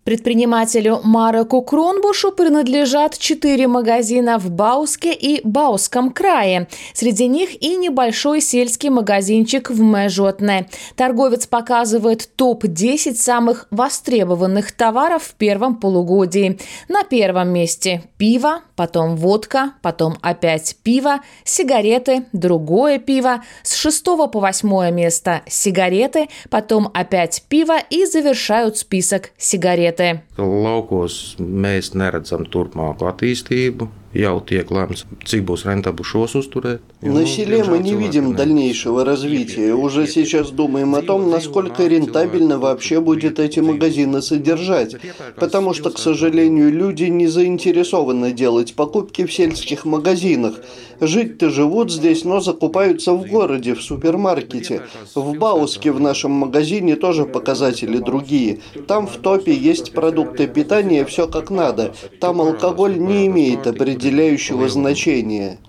Предпринимателю Мареку Кронбушу принадлежат 4 магазина в Бауске и Бауском крае. Среди них и небольшой сельский магазинчик в Межотне. Торговец показывает топ-10 самых востребованных товаров в первом полугодии. На первом месте пиво, потом водка, потом опять пиво, сигареты, другое пиво. С 6 по 8 место сигареты, потом опять пиво и завершают список сигареты. Laukos mēs neredzam turpmāku attīstību. Jau tiek lemts, cik būs rentabli šos uzturēt. На селе мы не видим дальнейшего развития. Уже сейчас думаем о том, насколько рентабельно вообще будет эти магазины содержать. Потому что, к сожалению, люди не заинтересованы делать покупки в сельских магазинах. Жить-то живут здесь, но закупаются в городе, в супермаркете. В Бауске в нашем магазине тоже показатели другие. Там в топе есть продукты питания, все как надо. Там алкоголь не имеет определяющего значения.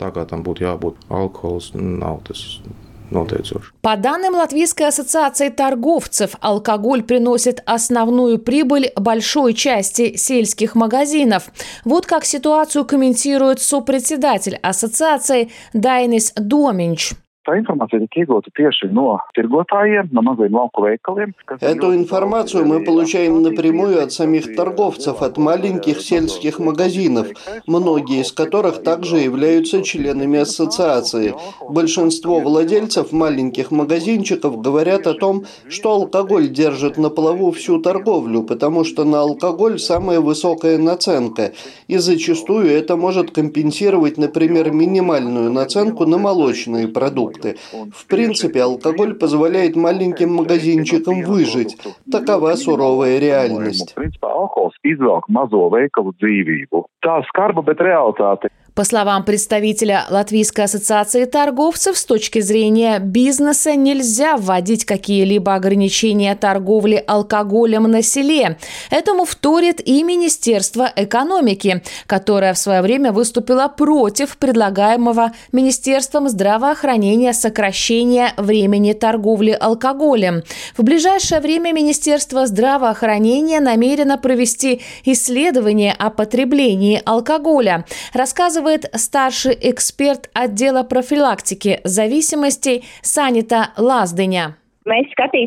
По данным Латвийской ассоциации торговцев, алкоголь приносит основную прибыль большой части сельских магазинов. Вот как ситуацию комментирует сопредседатель ассоциации Дайнис Доминч. Эту информацию мы получаем напрямую от самих торговцев, от маленьких сельских магазинов, многие из которых также являются членами ассоциации. Большинство владельцев маленьких магазинчиков говорят о том, что алкоголь держит на плаву всю торговлю, потому что на алкоголь самая высокая наценка, и зачастую это может компенсировать, например, минимальную наценку на молочные продукты. В принципе, алкоголь позволяет маленьким магазинчикам выжить. Такова суровая реальность. По словам представителя Латвийской ассоциации торговцев, с точки зрения бизнеса нельзя вводить какие-либо ограничения торговли алкоголем на селе. Этому вторит и Министерство экономики, которое в свое время выступило против предлагаемого Министерством здравоохранения сокращения времени торговли алкоголем. В ближайшее время Министерство здравоохранения намерено провести исследование о потреблении алкоголя, рассказывает старший эксперт отдела профилактики зависимостей Санита Лаздыня. Мы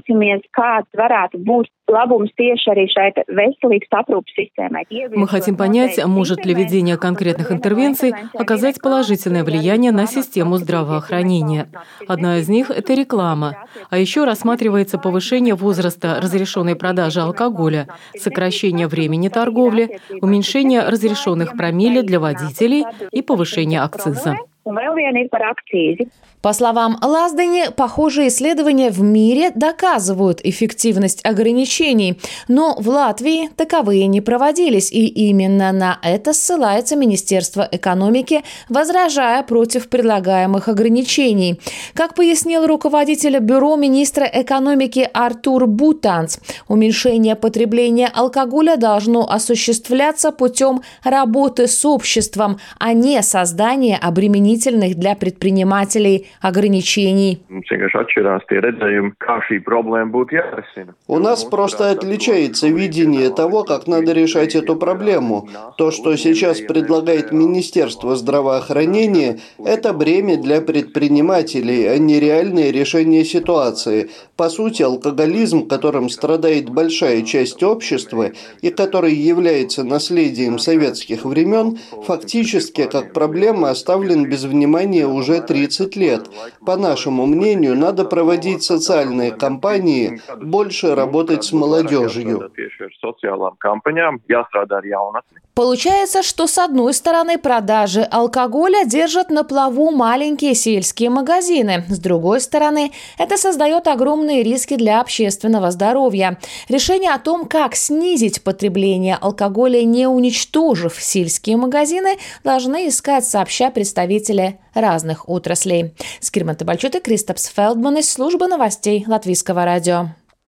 хотим понять, может ли введение конкретных интервенций оказать положительное влияние на систему здравоохранения. Одна из них – это реклама. А еще рассматривается повышение возраста разрешенной продажи алкоголя, сокращение времени торговли, уменьшение разрешенных промилле для водителей и повышение акциза. По словам Лаздыни, похожие исследования в мире доказывают эффективность ограничений, но в Латвии таковые не проводились, и именно на это ссылается Министерство экономики, возражая против предлагаемых ограничений. Как пояснил руководитель бюро министра экономики Артур Бутанц, уменьшение потребления алкоголя должно осуществляться путем работы с обществом, а не создания обременительных для предпринимателей ограничений. У нас просто отличается видение того, как надо решать эту проблему. То, что сейчас предлагает Министерство здравоохранения, это бремя для предпринимателей, а не реальное решение ситуации. По сути, алкоголизм, которым страдает большая часть общества и который является наследием советских времен, фактически как проблема оставлен без внимания уже 30 лет. По нашему мнению, надо проводить социальные кампании, больше работать с молодежью. Получается, что с одной стороны продажи алкоголя держат на плаву маленькие сельские магазины, с другой стороны это создает огромные риски для общественного здоровья. Решение о том, как снизить потребление алкоголя, не уничтожив сельские магазины, должны искать сообща представители разных отраслей. Скирманта Бальчута, Кристапс Фелдман из службы новостей Латвийского радио.